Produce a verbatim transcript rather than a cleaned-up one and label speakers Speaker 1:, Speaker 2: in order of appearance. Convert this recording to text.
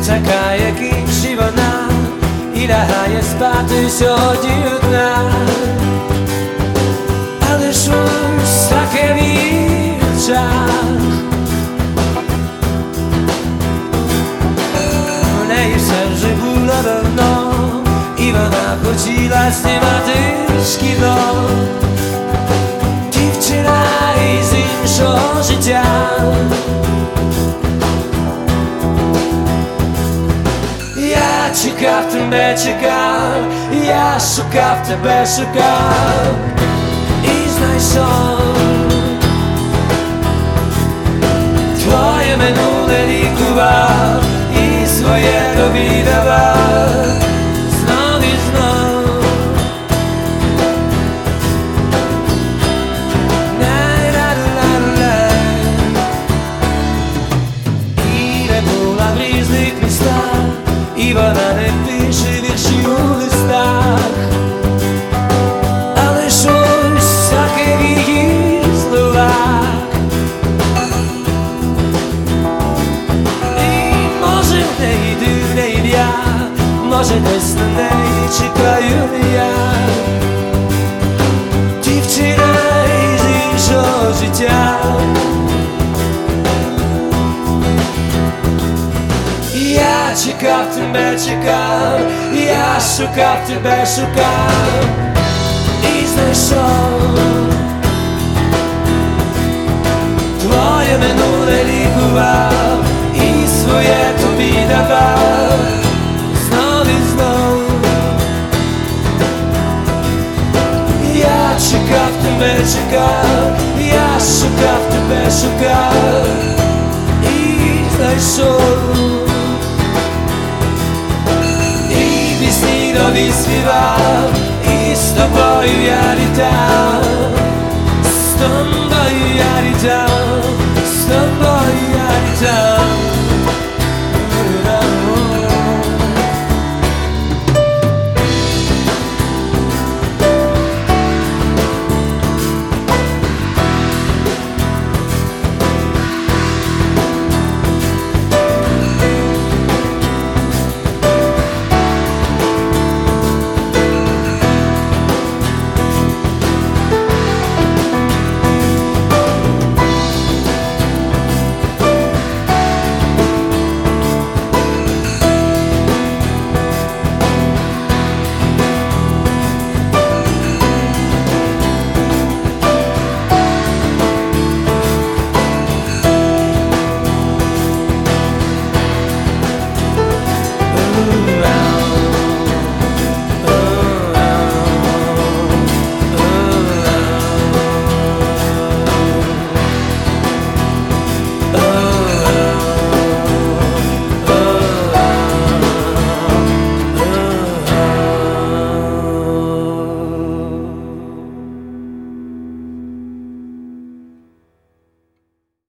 Speaker 1: чекає кінчі вона і лягає спати сьогодні одна. Але щось таке в її очах, в неї все вже було давно, і вона хотіла знімати шкіно. Дівчина із іншого життя. Я чекав тебе, чекав, я шукав тебе, шукав і знайшов. Твоє минуле лікував і своє тобі давав знов і знов. І не була в різних містах, і вона не пише вірші у листах, але щось таке в її словах. І може в неї дивне ім'я, може десь на неї чекаю я. Дівчина із іншого життя. Я чекав тебе, чекав, я шукав тебе, шукав і знайшов. Твоє минуле лікував і своє тобі давав знов і знов. Я чекав тебе, чекав, я шукав тебе, шукав і знайшов. Тобі співав, і з тобою я літав, з тобою я літав, з тобою я літав.